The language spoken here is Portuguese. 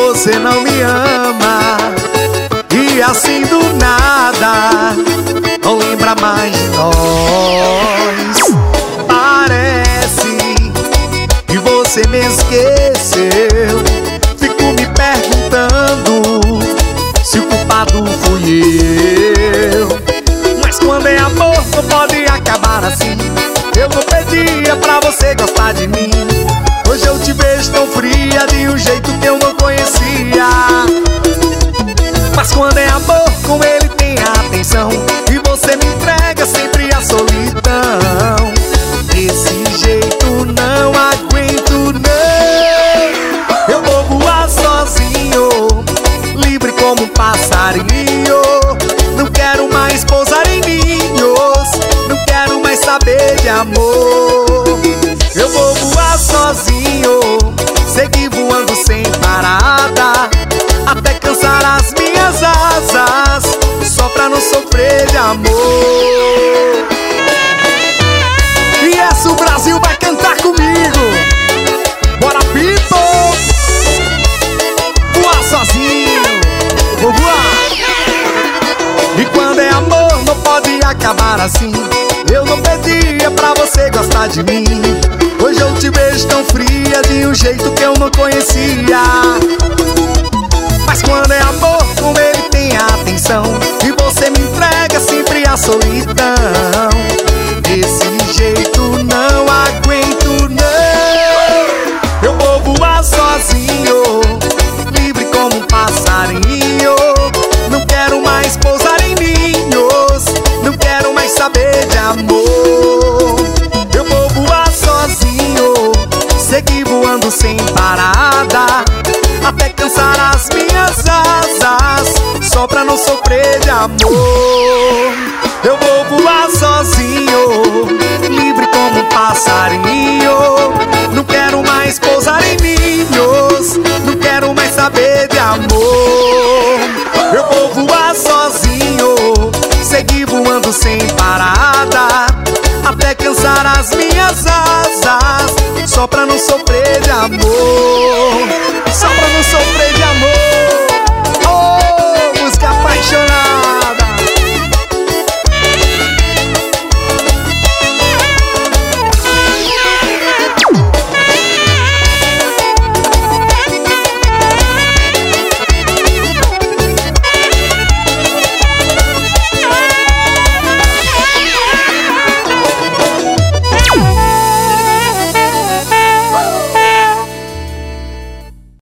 você não me ama. E assim do nada não lembra mais de nós. Parece que você me esqueceu. Fico me perguntando se o culpado fui eu. Mas quando é amor não pode acabar assim. Eu não pedia pra você gostar de mim. Hoje eu te vejo tão fria, de um jeito que eu não conhecia. Mas quando é amor, com ele tem atenção, e você me entrega sempre a solidão. Desse jeito não aguento não. Eu vou voar sozinho, livre como um passarinho. Não quero mais pousar em ninhos, não quero mais saber de amor. Eu vou voar sozinho, seguir voando sem parada, até cansar as minhas asas, só pra não sofrer de amor. E essa o Brasil vai cantar comigo. Bora, people! Voar sozinho, vou voar. E quando é amor não pode acabar assim. Eu não pedia pra você gostar de mim. Hoje eu te vejo tão fria, de um jeito que eu não conhecia. Mas quando é amor, com ele tem atenção, e você me entrega sempre a solidão. Desse jeito não aguento não. Eu vou voar sozinho, livre como um passarinho. Não quero mais pousar em ninhos, não quero mais saber de amor. Eu vou voar sozinho, seguir voando sem parada, até cansar as minhas asas, só pra não sofrer de amor. Eu vou voar sozinho, livre como um passarinho. Não quero mais pousar em ninhos, não quero mais saber de amor. Eu vou voar sozinho, seguir voando sem parada, até cansar as minhas asas, só pra não sofrer de amor.